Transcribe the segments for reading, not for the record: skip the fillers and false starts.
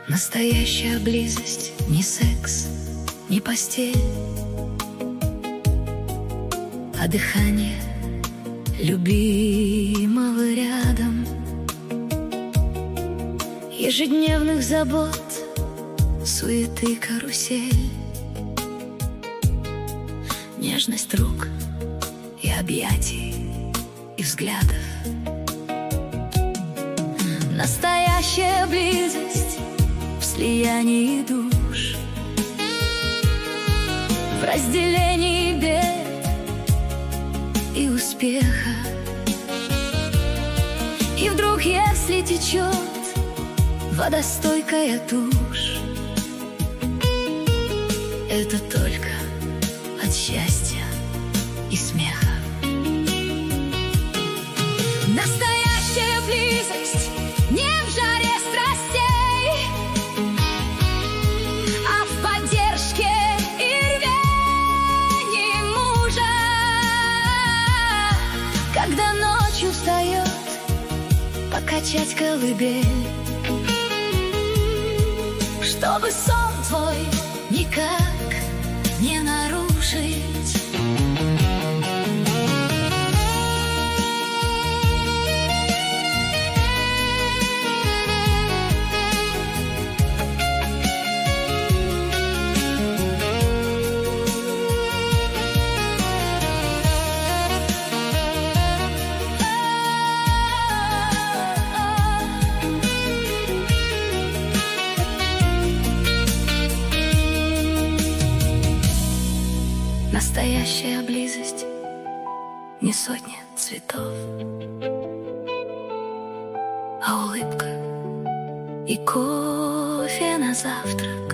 Настоящая близость, не секс, не постель, а дыхание любимого рядом. Ежедневных забот, суеты, карусель, нежность рук и объятий, и взглядов. Настоящая близость в слиянии душ, в разделении бед и успеха. И вдруг, если течет водостойкая тушь, это только от счастья и смеха. Настоящая близость не в жаре страстей, а в поддержке и рвении мужа. Когда ночью встает покачать колыбель, чтобы сон твой никак не нарушить. Настоящая близость не сотни цветов, а улыбка и кофе на завтрак.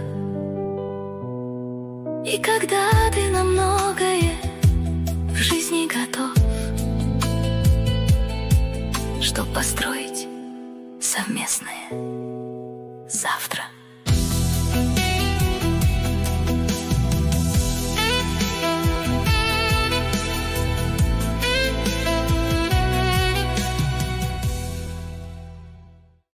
И когда ты на многое в жизни готов, чтоб построить совместное завтра.